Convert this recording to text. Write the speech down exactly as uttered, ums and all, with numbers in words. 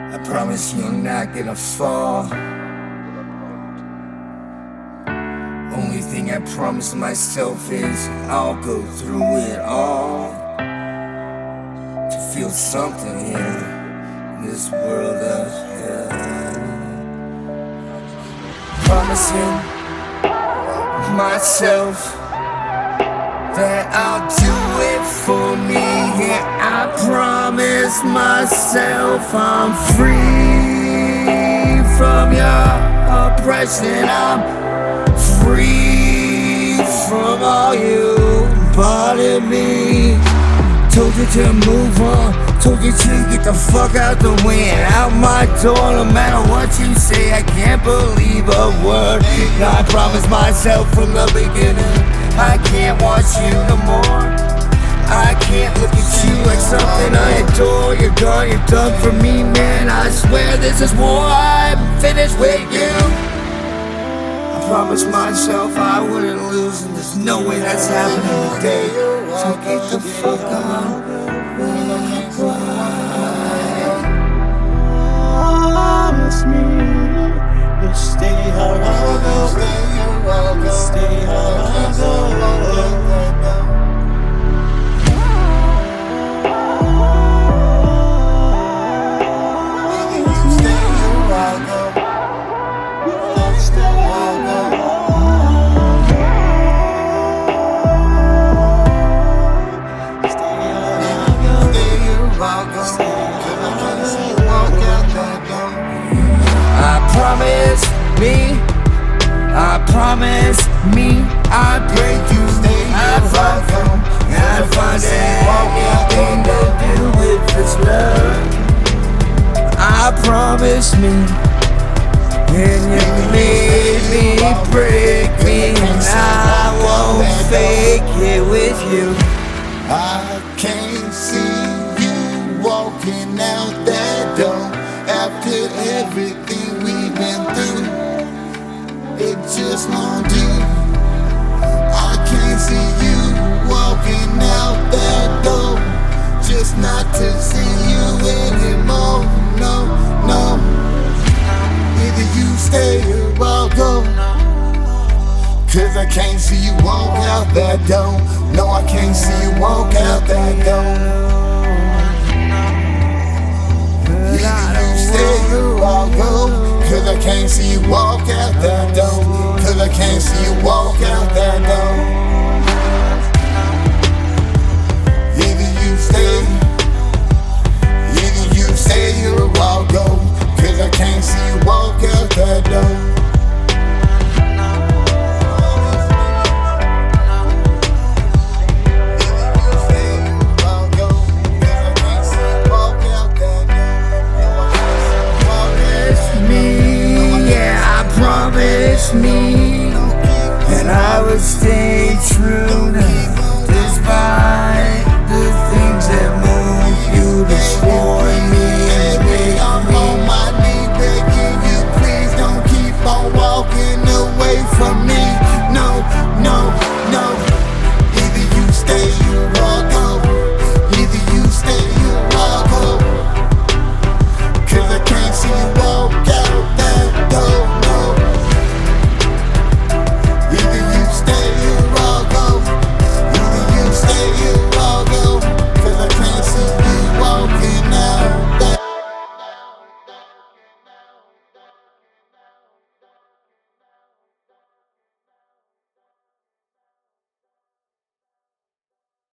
I promise you I'm not gonna fall. Only thing I promise myself is I'll go through it all to feel something here in this world of hell. Promising myself that I'll do it for me. Yeah, I promise myself I'm free from your oppression. I'm free from all you bothered me. Told you to move on, told you to get the fuck out the way and out my door. No matter what you say, I can't believe a word. Now I promised myself from the beginning I can't watch you no more. I can't look at you like something I adore. You're gone, you're done for me, man. I swear this is war, I'm finished with you. I promised myself I wouldn't lose, and there's no way that's happening today. So get the fuck on. Promise me you'll stay how I go. You'll stay how I go. I promise me, I promise me, I break you, I find I find anything to do with this love. I promise me, and you made me break me, and I won't fake it with you. I can't see you walking out that door after everything we've been through. It just won't do. I can't see you walking out that door, just not to see you anymore. No, no. Either you stay or I'll go, 'cause I can't see you walk out that door. No, I can't see you walk out that door. Either you stay or I'll go, 'cause I can't see you walk out that door. 'Cause I can't see you walk out that door.